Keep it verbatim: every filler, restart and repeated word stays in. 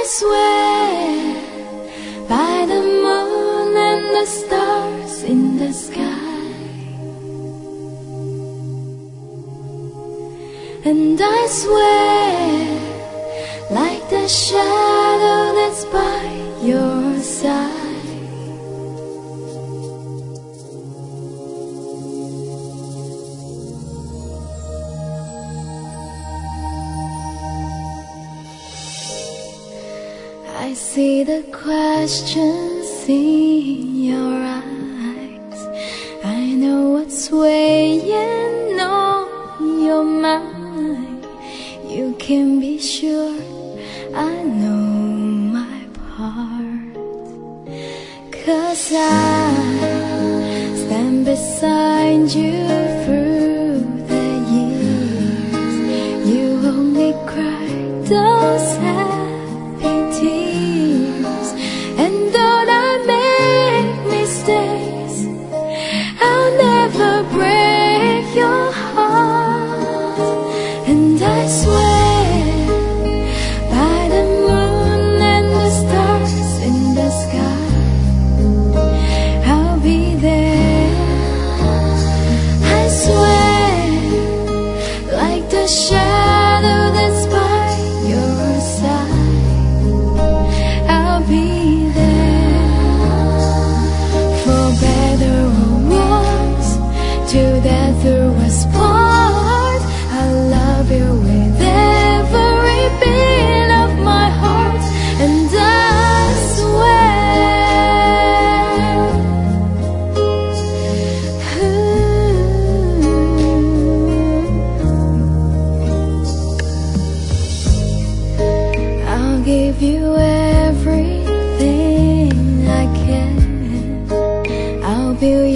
swear by the moon and the stars in the sky, and I swear like the shadow that's by your side. I see the questions in your eyes. I know what's weighing on your mind. You can be sure I know my part, 'cause I stand beside you through the years. You only cry those happy tears, and though I make mistakes, I'll never break your heart. And I swear by the moon and the stars in the sky, I'll be there. I swear like the shadow that's by your side, I'll be there. For better or worse, till death do us part, I love you with every beat of my heart. And I swear, ooh, I'll give you everything I can. I'll build